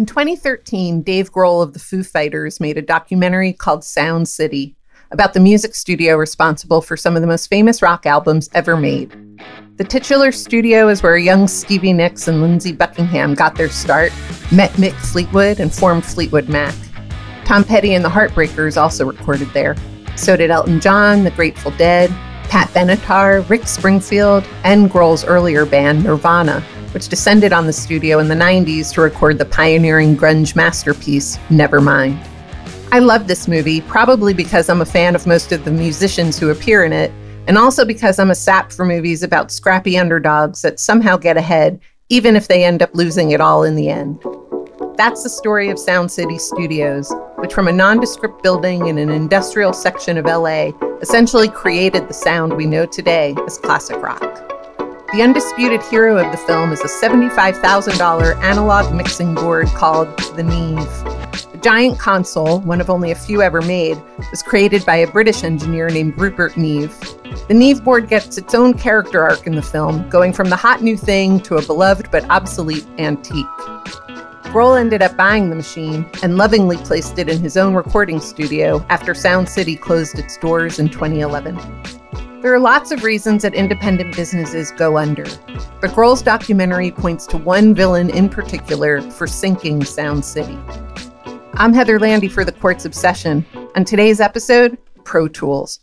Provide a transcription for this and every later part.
In 2013, Dave Grohl of the Foo Fighters made a documentary called Sound City about the music studio responsible for some of the most famous rock albums ever made. The titular studio is where young Stevie Nicks and Lindsey Buckingham got their start, met Mick Fleetwood, and formed Fleetwood Mac. Tom Petty and the Heartbreakers also recorded there. So did Elton John, the Grateful Dead, Pat Benatar, Rick Springfield, and Grohl's earlier band, Nirvana, which descended on the studio in the 90s to record the pioneering grunge masterpiece, Nevermind. I love this movie, probably because I'm a fan of most of the musicians who appear in it, and also because I'm a sap for movies about scrappy underdogs that somehow get ahead, even if they end up losing it all in the end. That's the story of Sound City Studios, which from a nondescript building in an industrial section of LA, essentially created the sound we know today as classic rock. The undisputed hero of the film is a $75,000 analog mixing board called the Neve. The giant console, one of only a few ever made, was created by a British engineer named Rupert Neve. The Neve board gets its own character arc in the film, going from the hot new thing to a beloved but obsolete antique. Grohl ended up buying the machine and lovingly placed it in his own recording studio after Sound City closed its doors in 2011. There are lots of reasons that independent businesses go under, but Grohl's documentary points to one villain in particular for sinking Sound City. I'm Heather Landy for The Quartz Obsession. On today's episode, Pro Tools.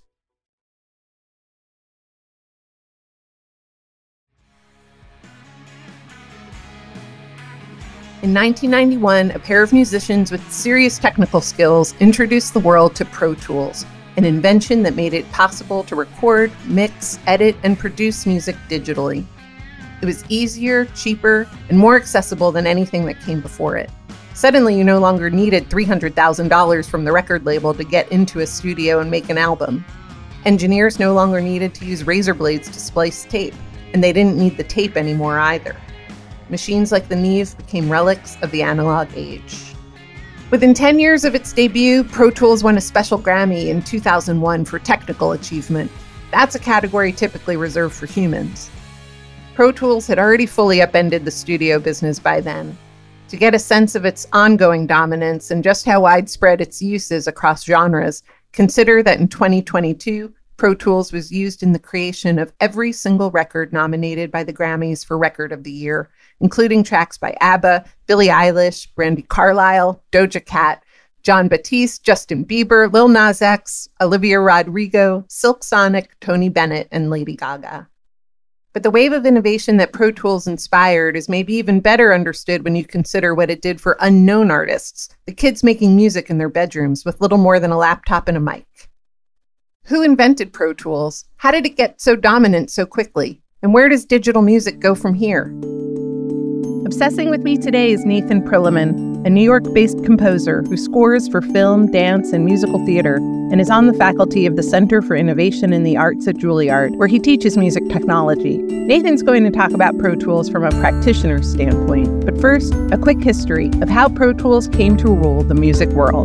In 1991, a pair of musicians with serious technical skills introduced the world to Pro Tools, an invention that made it possible to record, mix, edit, and produce music digitally. It was easier, cheaper, and more accessible than anything that came before it. Suddenly, you no longer needed $300,000 from the record label to get into a studio and make an album. Engineers no longer needed to use razor blades to splice tape, and they didn't need the tape anymore either. Machines like the Neve became relics of the analog age. Within 10 years of its debut, Pro Tools won a special Grammy in 2001 for technical achievement. That's a category typically reserved for humans. Pro Tools had already fully upended the studio business by then. To get a sense of its ongoing dominance and just how widespread its use is across genres, consider that in 2022, Pro Tools was used in the creation of every single record nominated by the Grammys for Record of the Year, including tracks by ABBA, Billie Eilish, Brandi Carlile, Doja Cat, Jon Batiste, Justin Bieber, Lil Nas X, Olivia Rodrigo, Silk Sonic, Tony Bennett, and Lady Gaga. But the wave of innovation that Pro Tools inspired is maybe even better understood when you consider what it did for unknown artists, the kids making music in their bedrooms with little more than a laptop and a mic. Who invented Pro Tools? How did it get so dominant so quickly? And where does digital music go from here? Obsessing with me today is Nathan Perlman, a New York-based composer who scores for film, dance, and musical theater, and is on the faculty of the Center for Innovation in the Arts at Juilliard, where he teaches music technology. Nathan's going to talk about Pro Tools from a practitioner's standpoint, but first, a quick history of how Pro Tools came to rule the music world.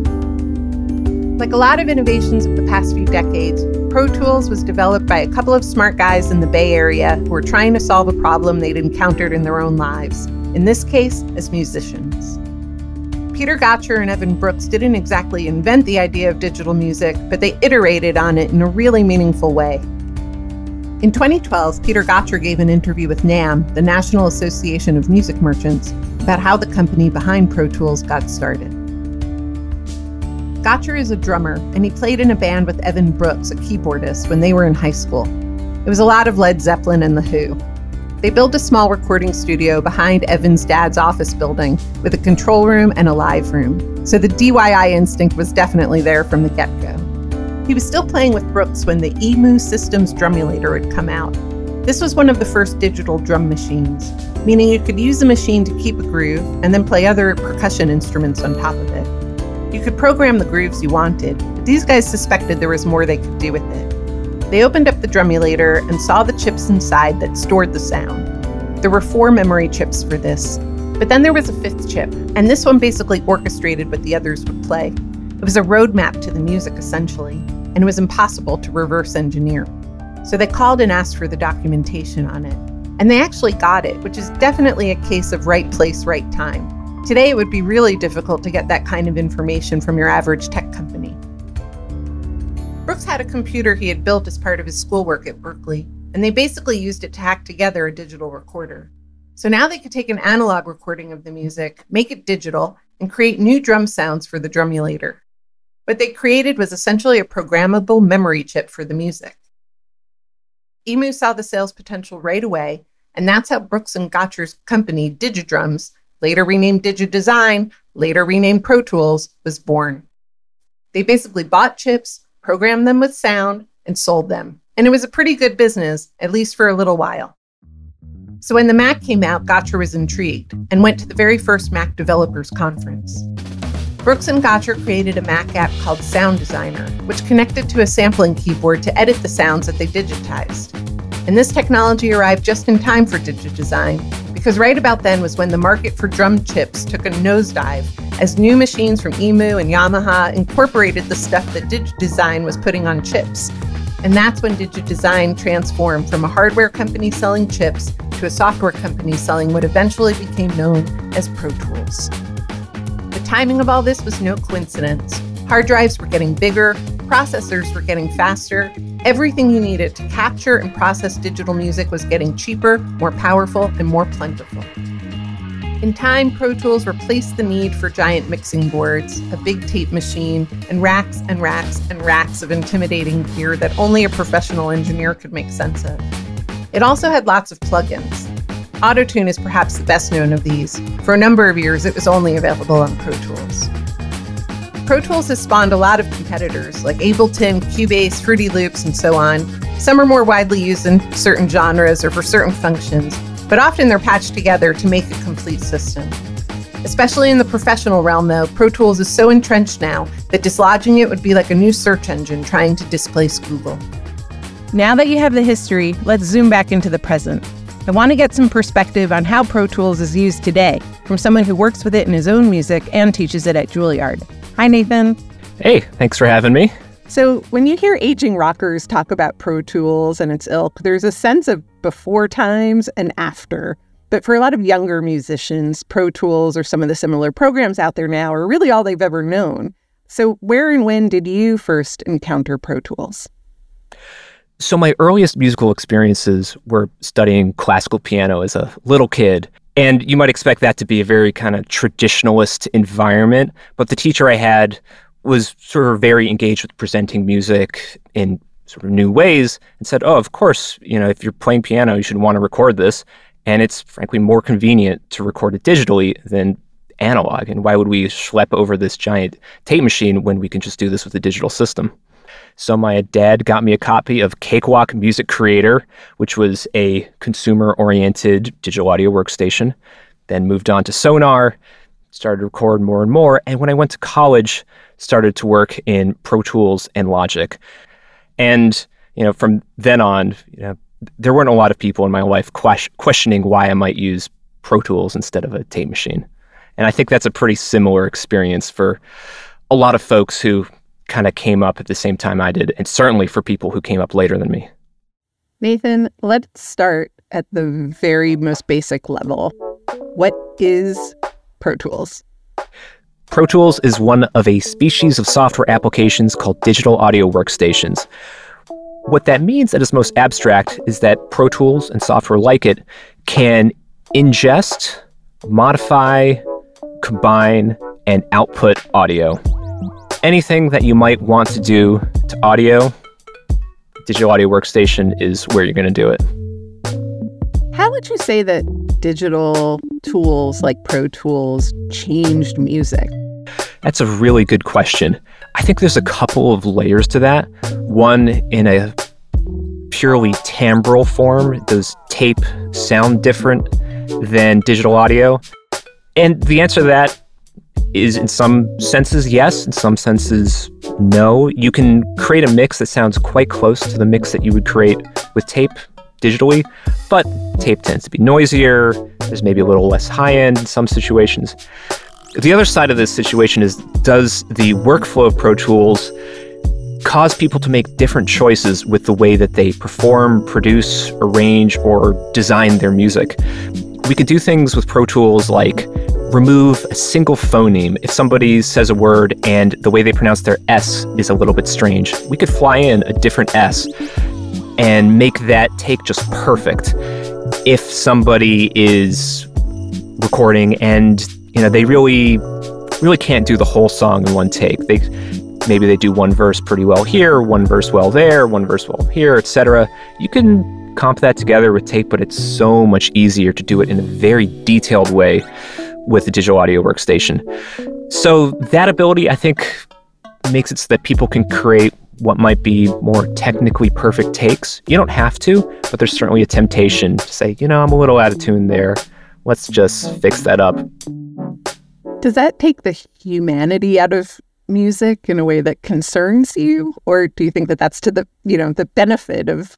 Like a lot of innovations of the past few decades, Pro Tools was developed by a couple of smart guys in the Bay Area who were trying to solve a problem they'd encountered in their own lives, in this case, as musicians. Peter Gotcher and Evan Brooks didn't exactly invent the idea of digital music, but they iterated on it in a really meaningful way. In 2012, Peter Gotcher gave an interview with NAMM, the National Association of Music Merchants, about how the company behind Pro Tools got started. Gotcher is a drummer, and he played in a band with Evan Brooks, a keyboardist, when they were in high school. It was a lot of Led Zeppelin and The Who. They built a small recording studio behind Evan's dad's office building with a control room and a live room, so the DIY instinct was definitely there from the get-go. He was still playing with Brooks when the EMU Systems Drumulator had come out. This was one of the first digital drum machines, meaning you could use the machine to keep a groove and then play other percussion instruments on top of it. You could program the grooves you wanted, but these guys suspected there was more they could do with it. They opened up the Drumulator and saw the chips inside that stored the sound. There were 4 memory chips for this, but then there was a 5th chip, and this one basically orchestrated what the others would play. It was a roadmap to the music, essentially, and it was impossible to reverse engineer. So they called and asked for the documentation on it. And they actually got it, which is definitely a case of right place, right time. Today, it would be really difficult to get that kind of information from your average tech company. Brooks had a computer he had built as part of his schoolwork at Berkeley, and they basically used it to hack together a digital recorder. So now they could take an analog recording of the music, make it digital, and create new drum sounds for the drumulator. What they created was essentially a programmable memory chip for the music. EMU saw the sales potential right away, and that's how Brooks and Gotcher's company, DigiDrums, later renamed DigiDesign, later renamed Pro Tools, was born. They basically bought chips, programmed them with sound, and sold them. And it was a pretty good business, at least for a little while. So when the Mac came out, Gotcher was intrigued and went to the very first Mac Developers Conference. Brooks and Gotcher created a Mac app called Sound Designer, which connected to a sampling keyboard to edit the sounds that they digitized. And this technology arrived just in time for DigiDesign, because right about then was when the market for drum chips took a nosedive as new machines from EMU and Yamaha incorporated the stuff that DigiDesign was putting on chips. And that's when DigiDesign transformed from a hardware company selling chips to a software company selling what eventually became known as Pro Tools. The timing of all this was no coincidence. Hard drives were getting bigger, processors were getting faster, everything you needed to capture and process digital music was getting cheaper, more powerful, and more plentiful. In time, Pro Tools replaced the need for giant mixing boards, a big tape machine, and racks and racks and racks of intimidating gear that only a professional engineer could make sense of. It also had lots of plugins. Auto-Tune is perhaps the best known of these. For a number of years, it was only available on Pro Tools. Pro Tools has spawned a lot of competitors like Ableton, Cubase, Fruity Loops, and so on. Some are more widely used in certain genres or for certain functions, but often they're patched together to make a complete system. Especially in the professional realm, though, Pro Tools is so entrenched now that dislodging it would be like a new search engine trying to displace Google. Now that you have the history, let's zoom back into the present. I want to get some perspective on how Pro Tools is used today from someone who works with it in his own music and teaches it at Juilliard. Hi, Nathan. Hey, thanks for having me. So when you hear aging rockers talk about Pro Tools and its ilk, there's a sense of before times and after. But for a lot of younger musicians, Pro Tools or some of the similar programs out there now are really all they've ever known. So where and when did you first encounter Pro Tools? So my earliest musical experiences were studying classical piano as a little kid. And you might expect that to be a very kind of traditionalist environment. But the teacher I had was sort of very engaged with presenting music in sort of new ways and said, oh, of course, if you're playing piano, you should want to record this. And it's frankly more convenient to record it digitally than analog. And why would we schlep over this giant tape machine when we can just do this with a digital system? So my dad got me a copy of Cakewalk Music Creator, which was a consumer-oriented digital audio workstation, then moved on to Sonar, started to record more and more. And when I went to college, started to work in Pro Tools and Logic. And, from then on, there weren't a lot of people in my life questioning why I might use Pro Tools instead of a tape machine. And I think that's a pretty similar experience for a lot of folks who kind of came up at the same time I did, and certainly for people who came up later than me. Nathan, let's start at the very most basic level. What is Pro Tools? Pro Tools is one of a species of software applications called digital audio workstations. What that means at its most abstract is that Pro Tools and software like it can ingest, modify, combine, and output audio. Anything that you might want to do to audio, digital audio workstation is where you're going to do it. How would you say that digital tools like Pro Tools changed music? That's a really good question. I think there's a couple of layers to that. One, in a purely timbral form, does tape sound different than digital audio? And the answer to that is in some senses yes, in some senses no. You can create a mix that sounds quite close to the mix that you would create with tape digitally, but tape tends to be noisier. There's maybe a little less high-end in some situations. The other side of this situation is, does the workflow of Pro Tools cause people to make different choices with the way that they perform, produce, arrange, or design their music? We can do things with Pro Tools like remove a single phoneme. If somebody says a word and the way they pronounce their S is a little bit strange, we could fly in a different S and make that take just perfect. If somebody is recording and they really can't do the whole song in one take. Maybe they do one verse pretty well here, one verse well there, one verse well here, etc. You can comp that together with tape, but it's so much easier to do it in a very detailed way with the digital audio workstation. So that ability, I think, makes it so that people can create what might be more technically perfect takes. You don't have to, but there's certainly a temptation to say, I'm a little out of tune there. Let's just fix that up. Does that take the humanity out of music in a way that concerns you? Or do you think that that's to the, the benefit of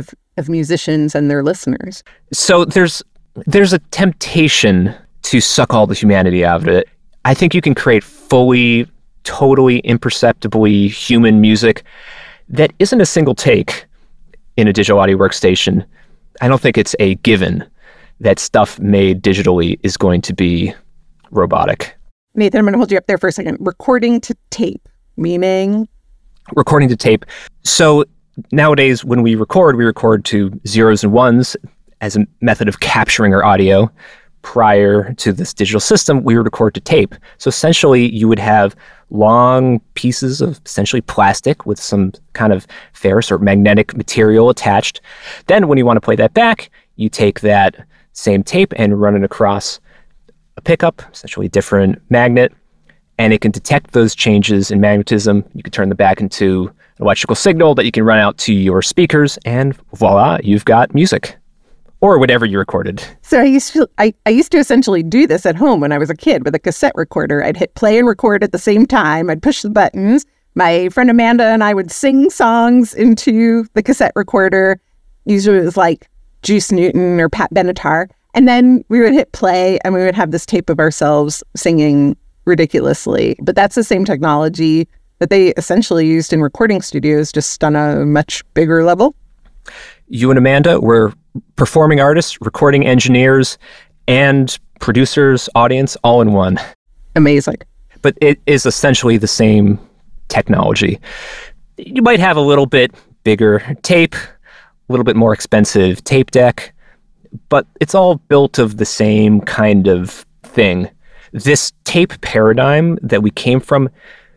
musicians and their listeners? So there's a temptation to suck all the humanity out of it. I think you can create fully, totally imperceptibly human music that isn't a single take in a digital audio workstation. I don't think it's a given that stuff made digitally is going to be robotic. Nathan, I'm going to hold you up there for a second. Recording to tape, meaning? Recording to tape. So nowadays, when we record to zeros and ones as a method of capturing our audio. Prior to this digital system, we would record to tape. So essentially, you would have long pieces of essentially plastic with some kind of ferrous or magnetic material attached. Then when you want to play that back, you take that same tape and run it across a pickup, essentially a different magnet, and it can detect those changes in magnetism. You can turn them back into an electrical signal that you can run out to your speakers, and voila, you've got music. Or whatever you recorded. So I used to essentially do this at home when I was a kid with a cassette recorder. I'd hit play and record at the same time. I'd push the buttons. My friend Amanda and I would sing songs into the cassette recorder. Usually it was like Juice Newton or Pat Benatar. And then we would hit play and we would have this tape of ourselves singing ridiculously. But that's the same technology that they essentially used in recording studios, just on a much bigger level. You and Amanda were performing artists, recording engineers, and producers, audience, all in one. Amazing. But it is essentially the same technology. You might have a little bit bigger tape, a little bit more expensive tape deck, but it's all built of the same kind of thing. This tape paradigm that we came from,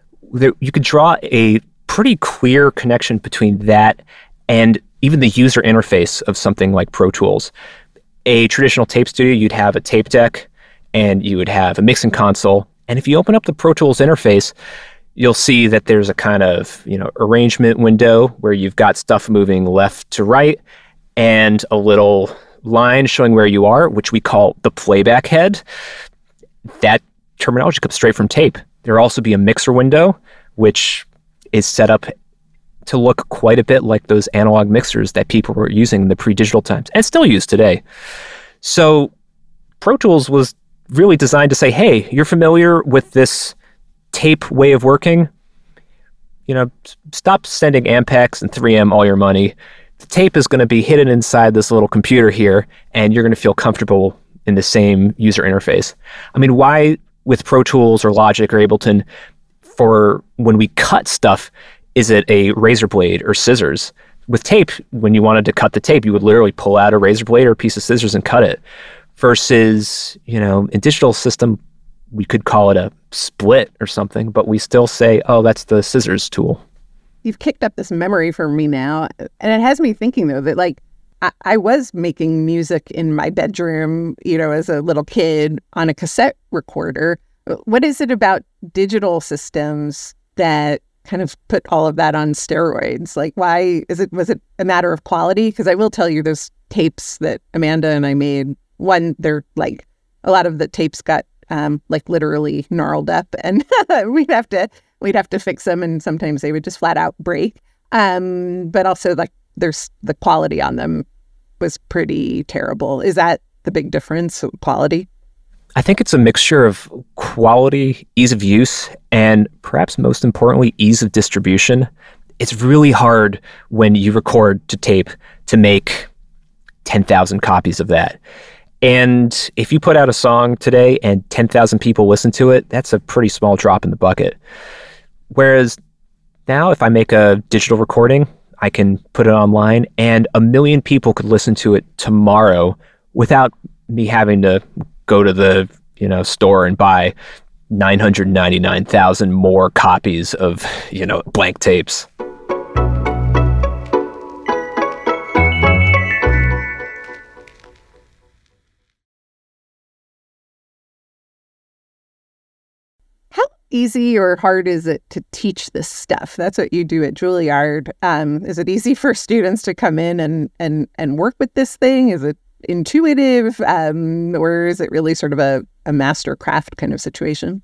you could draw a pretty clear connection between that and even the user interface of something like Pro Tools. A traditional tape studio, you'd have a tape deck and you would have a mixing console. And if you open up the Pro Tools interface, you'll see that there's a kind of, arrangement window where you've got stuff moving left to right and a little line showing where you are, which we call the playback head. That terminology comes straight from tape. There'll also be a mixer window, which is set up to look quite a bit like those analog mixers that people were using in the pre-digital times and still use today. So Pro Tools was really designed to say, hey, you're familiar with this tape way of working? Stop sending Ampex and 3M all your money. The tape is going to be hidden inside this little computer here, and you're going to feel comfortable in the same user interface. I mean, why with Pro Tools or Logic or Ableton, for when we cut stuff, is it a razor blade or scissors? With tape, when you wanted to cut the tape, you would literally pull out a razor blade or a piece of scissors and cut it. Versus, in digital system, we could call it a split or something, but we still say, oh, that's the scissors tool. You've kicked up this memory for me now. And it has me thinking, though, that I was making music in my bedroom, as a little kid on a cassette recorder. What is it about digital systems that kind of put all of that on steroids? Why was it a matter of quality? Because I will tell you, those tapes that Amanda and I made, they're a lot of the tapes got literally gnarled up, and we'd have to fix them, and sometimes they would just flat out break. But also there's the quality on them was pretty terrible. Is that the big difference, quality? I think it's a mixture of quality, ease of use, and perhaps most importantly, ease of distribution. It's really hard when you record to tape to make 10,000 copies of that. And if you put out a song today and 10,000 people listen to it, that's a pretty small drop in the bucket. Whereas now, if I make a digital recording, I can put it online and 1 million people could listen to it tomorrow without me having to go to the store and buy 999,000 more copies of, blank tapes. How easy or hard is it to teach this stuff? That's what you do at Juilliard. Is it easy for students to come in and work with this thing? Is it intuitive, or is it really sort of a master craft kind of situation?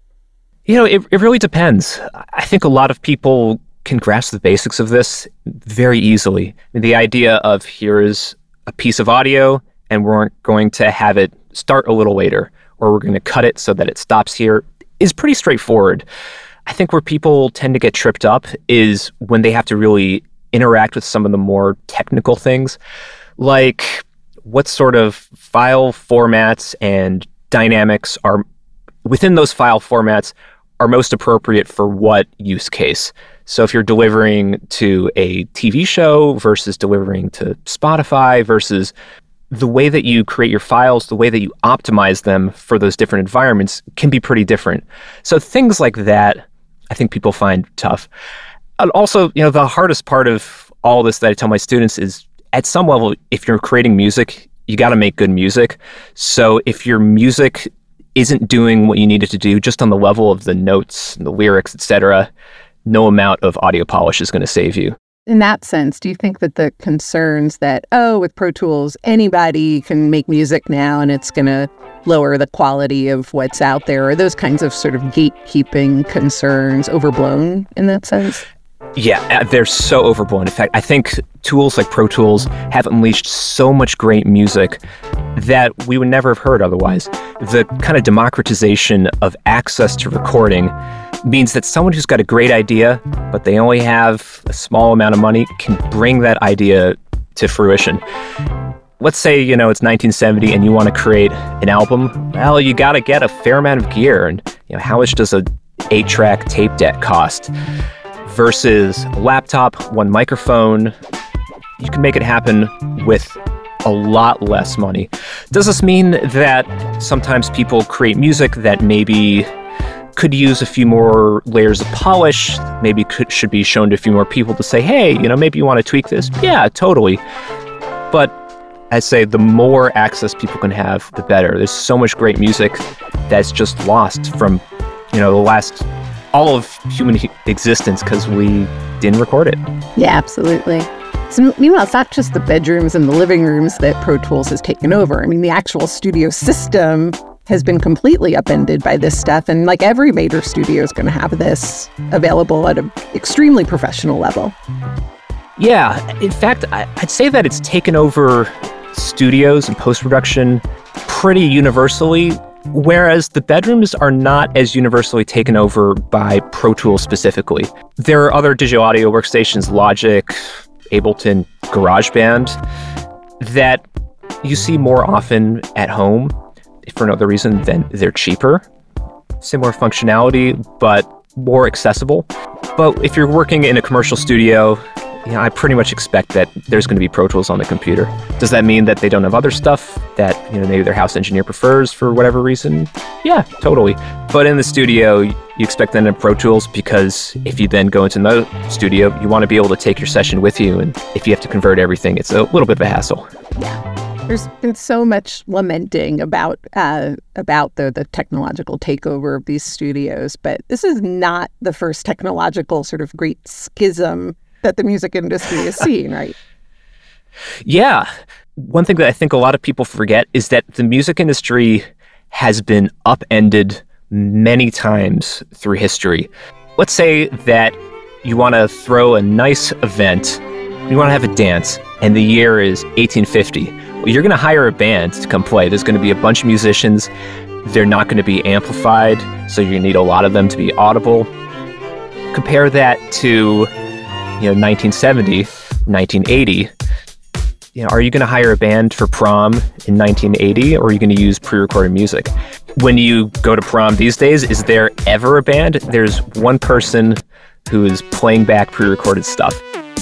It really depends. I think a lot of people can grasp the basics of this very easily. The idea of here's a piece of audio and we're going to have it start a little later, or we're going to cut it so that it stops here, is pretty straightforward. I think where people tend to get tripped up is when they have to really interact with some of the more technical things, like what sort of file formats and dynamics are within those file formats are most appropriate for what use case. So if you're delivering to a TV show versus delivering to Spotify versus the way that you create your files, the way that you optimize them for those different environments can be pretty different. So things like that, I think people find tough. And also, the hardest part of all this that I tell my students is at some level, if you're creating music, you got to make good music. So if your music isn't doing what you need it to do just on the level of the notes and the lyrics, etc., no amount of audio polish is going to save you. In that sense, do you think that the concerns that, with Pro Tools, anybody can make music now and it's going to lower the quality of what's out there, are those kinds of sort of gatekeeping concerns overblown in that sense? Yeah, they're so overblown. In fact, I think tools like Pro Tools have unleashed so much great music that we would never have heard otherwise. The kind of democratization of access to recording means that someone who's got a great idea, but they only have a small amount of money, can bring that idea to fruition. Let's say, it's 1970 and you want to create an album. Well, you got to get a fair amount of gear. And, how much does a 8-track tape deck cost? Versus a laptop, one microphone, you can make it happen with a lot less money. Does this mean that sometimes people create music that maybe could use a few more layers of polish, maybe should be shown to a few more people to say, hey, maybe you want to tweak this? Yeah, totally. But I say the more access people can have, the better. There's so much great music that's just lost from, the last all of human existence because we didn't record it. Yeah, absolutely. So, meanwhile, it's not just the bedrooms and the living rooms that Pro Tools has taken over. I mean, the actual studio system has been completely upended by this stuff. And like every major studio is going to have this available at an extremely professional level. Yeah. In fact, I'd say that it's taken over studios and post-production pretty universally, whereas the bedrooms are not as universally taken over by Pro Tools specifically. There are other digital audio workstations, Logic, Ableton, GarageBand, that you see more often at home for no other reason than they're cheaper, similar functionality, but more accessible. But if you're working in a commercial studio, I pretty much expect that there's going to be Pro Tools on the computer. Does that mean that they don't have other stuff that maybe their house engineer prefers for whatever reason? Yeah, totally. But in the studio, you expect them to have Pro Tools because if you then go into another studio, you want to be able to take your session with you. And if you have to convert everything, it's a little bit of a hassle. Yeah. There's been so much lamenting about the technological takeover of these studios, but this is not the first technological sort of great schism that the music industry is seeing, right? Yeah. One thing that I think a lot of people forget is that the music industry has been upended many times through history. Let's say that you want to throw a nice event, you want to have a dance, and the year is 1850. Well, you're going to hire a band to come play. There's going to be a bunch of musicians. They're not going to be amplified, so you're going to need a lot of them to be audible. Compare that to 1970, 1980, are you going to hire a band for prom in 1980, or are you going to use pre-recorded music? When you go to prom these days, is there ever a band? There's one person who is playing back pre-recorded stuff.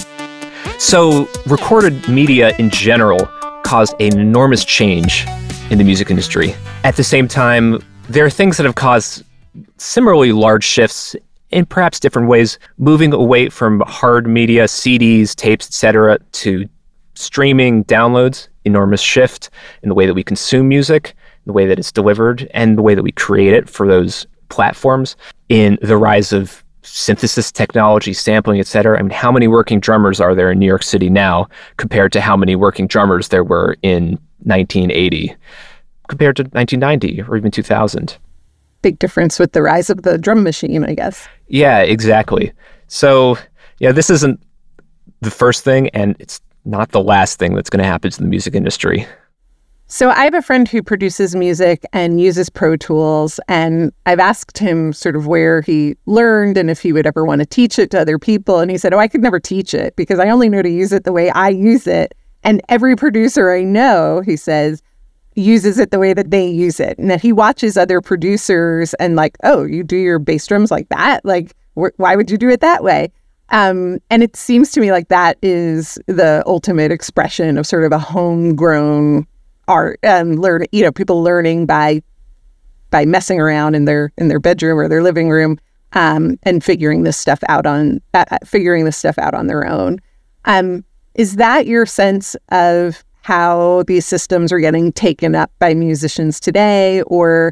So recorded media in general caused an enormous change in the music industry. At the same time, there are things that have caused similarly large shifts in perhaps different ways, moving away from hard media, CDs, tapes, etc., to streaming, downloads, enormous shift in the way that we consume music, the way that it's delivered, and the way that we create it for those platforms. In the rise of synthesis technology, sampling, etc. I mean, how many working drummers are there in New York City now compared to how many working drummers there were in 1980, compared to 1990 or even 2000? Big difference with the rise of the drum machine, I guess. Yeah, exactly. So, this isn't the first thing, and it's not the last thing that's going to happen to the music industry. So I have a friend who produces music and uses Pro Tools, and I've asked him sort of where he learned and if he would ever want to teach it to other people. And he said, I could never teach it because I only know to use it the way I use it. And every producer I know, he says, uses it the way that they use it. And that he watches other producers and like, oh, you do your bass drums like that? Like, why would you do it that way? And it seems to me like that is the ultimate expression of sort of a homegrown art, people learning by messing around in their bedroom or their living room, and figuring this stuff out on their own. Is that your sense of how these systems are getting taken up by musicians today? Or,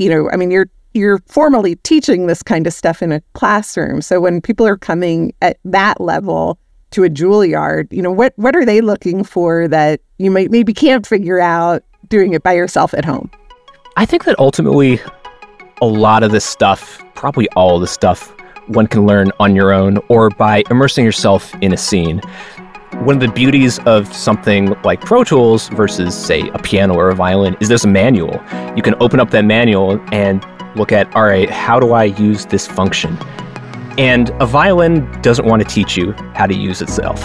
you're formally teaching this kind of stuff in a classroom. So when people are coming at that level to a Juilliard, what are they looking for that you maybe can't figure out doing it by yourself at home? I think that ultimately a lot of this stuff, probably all of the stuff, one can learn on your own or by immersing yourself in a scene. One of the beauties of something like Pro Tools versus, say, a piano or a violin is there's a manual. You can open up that manual and look at, all right, how do I use this function? And a violin doesn't want to teach you how to use itself.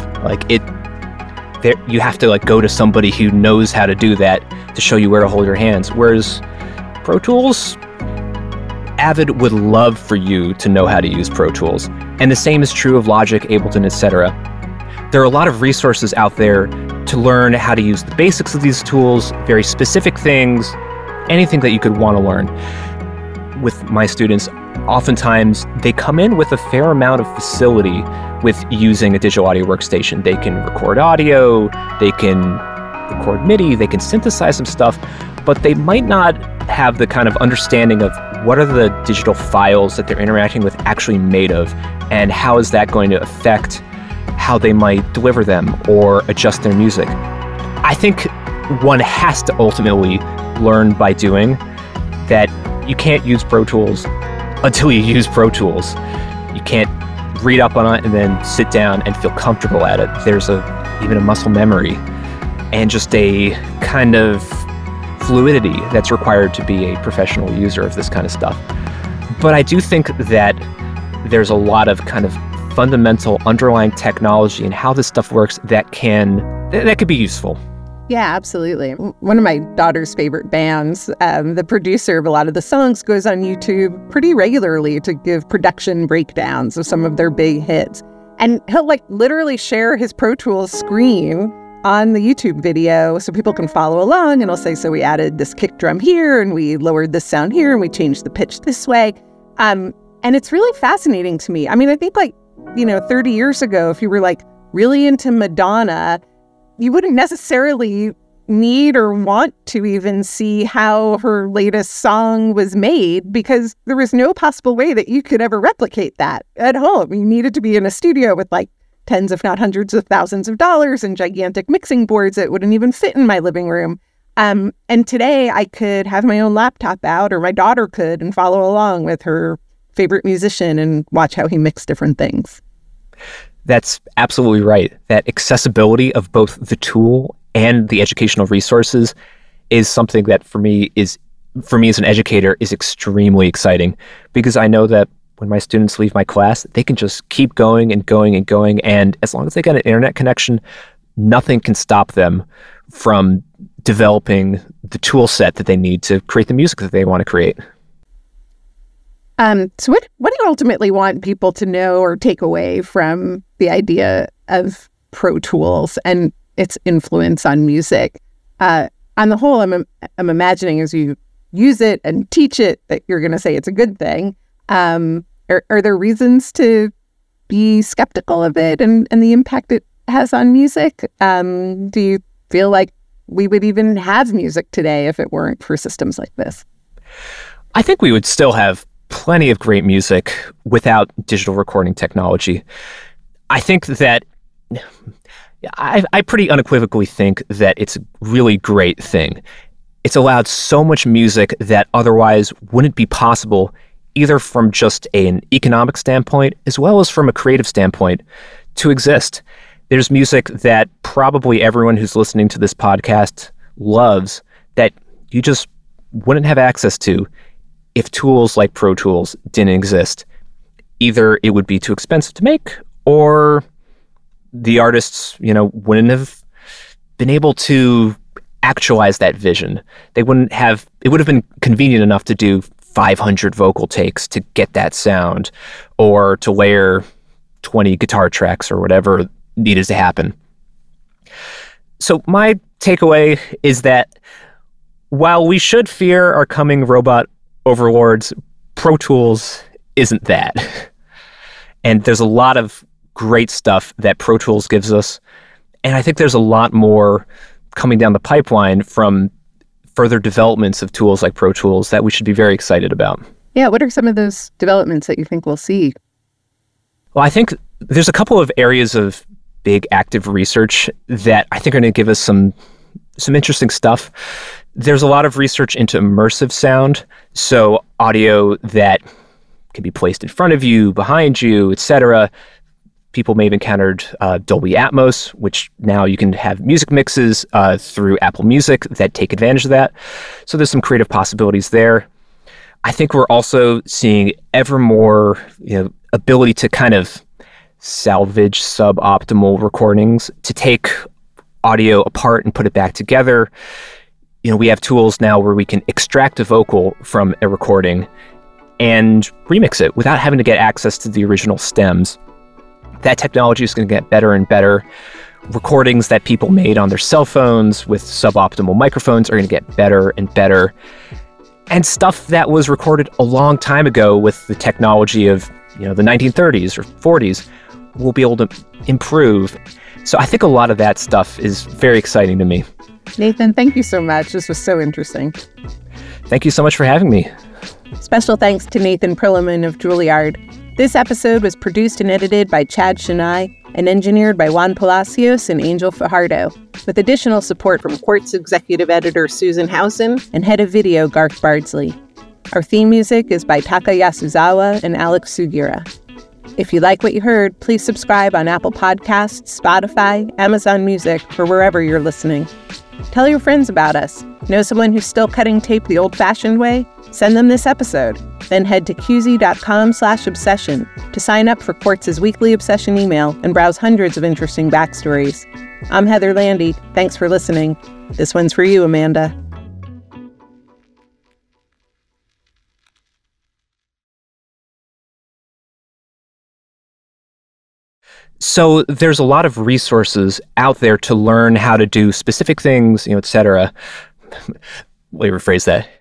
You have to go to somebody who knows how to do that to show you where to hold your hands. Whereas Pro Tools, Avid would love for you to know how to use Pro Tools. And the same is true of Logic, Ableton, etc. There are a lot of resources out there to learn how to use the basics of these tools, very specific things, anything that you could want to learn. With my students, oftentimes they come in with a fair amount of facility with using a digital audio workstation. They can record audio, they can record MIDI, they can synthesize some stuff, but they might not have the kind of understanding of what are the digital files that they're interacting with actually made of, and how is that going to affect how they might deliver them or adjust their music. I think one has to ultimately learn by doing that. You can't use Pro Tools until you use Pro Tools. You can't read up on it and then sit down and feel comfortable at it. There's even a muscle memory and just a kind of fluidity that's required to be a professional user of this kind of stuff. But I do think that there's a lot of kind of fundamental underlying technology and how this stuff works that could be useful. Yeah, absolutely. One of my daughter's favorite bands, the producer of a lot of the songs, goes on YouTube pretty regularly to give production breakdowns of some of their big hits. And he'll literally share his Pro Tools screen on the YouTube video so people can follow along. And he'll say, so we added this kick drum here and we lowered this sound here and we changed the pitch this way. And it's really fascinating to me. I mean, I think 30 years ago, if you were really into Madonna, you wouldn't necessarily need or want to even see how her latest song was made because there was no possible way that you could ever replicate that at home. You needed to be in a studio with tens, if not hundreds of thousands of dollars and gigantic mixing boards that wouldn't even fit in my living room. And today I could have my own laptop out, or my daughter could, and follow along with her favorite musician and watch how he mixed different things. That's absolutely right. That accessibility of both the tool and the educational resources is something that for me as an educator is extremely exciting, because I know that when my students leave my class, they can just keep going and going and going. And as long as they get an internet connection, nothing can stop them from developing the tool set that they need to create the music that they want to create. So what do you ultimately want people to know or take away from the idea of Pro Tools and its influence on music? On the whole, I'm imagining as you use it and teach it that you're going to say it's a good thing. Are there reasons to be skeptical of it and the impact it has on music? Do you feel like we would even have music today if it weren't for systems like this? I think we would still have plenty of great music without digital recording technology. I think that I pretty unequivocally think that it's a really great thing. It's allowed so much music that otherwise wouldn't be possible, either from just an economic standpoint as well as from a creative standpoint, to exist. There's music that probably everyone who's listening to this podcast loves that you just wouldn't have access to if tools like Pro Tools didn't exist. Either it would be too expensive to make, or the artists, wouldn't have been able to actualize that vision. It would have been convenient enough to do 500 vocal takes to get that sound, or to layer 20 guitar tracks or whatever needed to happen. So my takeaway is that while we should fear our coming robot overlords, Pro Tools isn't that. And there's a lot of great stuff that Pro Tools gives us. And I think there's a lot more coming down the pipeline from further developments of tools like Pro Tools that we should be very excited about. Yeah, what are some of those developments that you think we'll see? Well, I think there's a couple of areas of big active research that I think are going to give us some interesting stuff. There's a lot of research into immersive sound, so audio that can be placed in front of you, behind you, etc. People may have encountered Dolby Atmos, which now you can have music mixes through Apple Music that take advantage of that. So there's some creative possibilities there. I think we're also seeing ever more ability to kind of salvage suboptimal recordings, to take audio apart and put it back together. We have tools now where we can extract a vocal from a recording and remix it without having to get access to the original stems. That technology is going to get better and better. Recordings that people made on their cell phones with suboptimal microphones are going to get better and better. And stuff that was recorded a long time ago with the technology of the 1930s or 40s will be able to improve. So I think a lot of that stuff is very exciting to me. Nathan, thank you so much. This was so interesting. Thank you so much for having me. Special thanks to Nathan Prilliman of Juilliard. This episode was produced and edited by Chad Chennai and engineered by Juan Palacios and Angel Fajardo, with additional support from Quartz executive editor Susan Housen and head of video Garth Bardsley. Our theme music is by Taka Yasuzawa and Alex Sugira. If you like what you heard, please subscribe on Apple Podcasts, Spotify, Amazon Music, or wherever you're listening. Tell your friends about us. Know someone who's still cutting tape the old-fashioned way? Send them this episode. Then head to qz.com/obsession to sign up for Quartz's weekly obsession email and browse hundreds of interesting backstories. I'm Heather Landy. Thanks for listening. This one's for you, Amanda. So there's a lot of resources out there to learn how to do specific things, etc. Let me rephrase that.